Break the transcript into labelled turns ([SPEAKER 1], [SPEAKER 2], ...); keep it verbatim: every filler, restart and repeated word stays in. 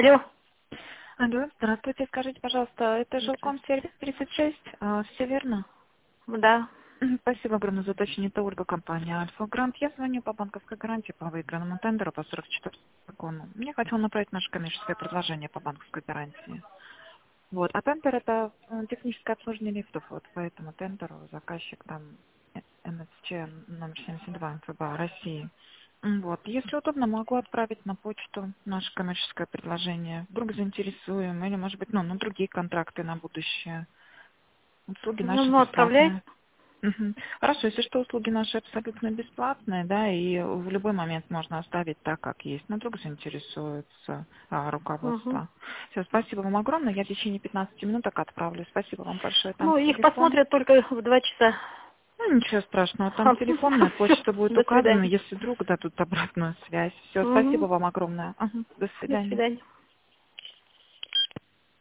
[SPEAKER 1] Алло.
[SPEAKER 2] Алло, здравствуйте. Скажите, пожалуйста, это жилком сервис тридцать шесть, а, все верно?
[SPEAKER 1] Да.
[SPEAKER 2] Мгм, Спасибо огромное за уточнение. Это Ольга, компания Альфа Грант. Я звоню по банковской гарантии по выигранному тендеру по сорок четвёртому закону. Мне хотел направить наше коммерческое предложение по банковской гарантии. Вот. А тендер это м, техническое обслуживание лифтов. Вот по этому тендеру заказчик там эн эс че номер семьдесят два эн эф бэ России. М, Вот. Если удобно, могу отправить на почту наше коммерческое предложение. Вдруг заинтересуем, или, может быть, ну, на другие контракты на будущее. Услуги
[SPEAKER 1] Ну,
[SPEAKER 2] наши
[SPEAKER 1] ну, отправляй.
[SPEAKER 2] бесплатные. Мгм. Хорошо, если что, услуги наши абсолютно бесплатные, да, и в любой момент можно оставить так, как есть. Но вдруг заинтересуется а,
[SPEAKER 1] Угу.
[SPEAKER 2] руководство. Все, спасибо вам огромное. Я в течение пятнадцати минуток отправлю. Спасибо вам большое. Там
[SPEAKER 1] Ну, их
[SPEAKER 2] телефон.
[SPEAKER 1] посмотрят только в два часа.
[SPEAKER 2] Ну, ничего страшного. Там телефонная
[SPEAKER 1] Всё.
[SPEAKER 2] почта будет
[SPEAKER 1] До
[SPEAKER 2] указана,
[SPEAKER 1] свидания.
[SPEAKER 2] если вдруг дадут обратную связь. Все, спасибо
[SPEAKER 1] Угу.
[SPEAKER 2] вам огромное. Ага, до
[SPEAKER 1] До
[SPEAKER 2] свидания.
[SPEAKER 1] свидания.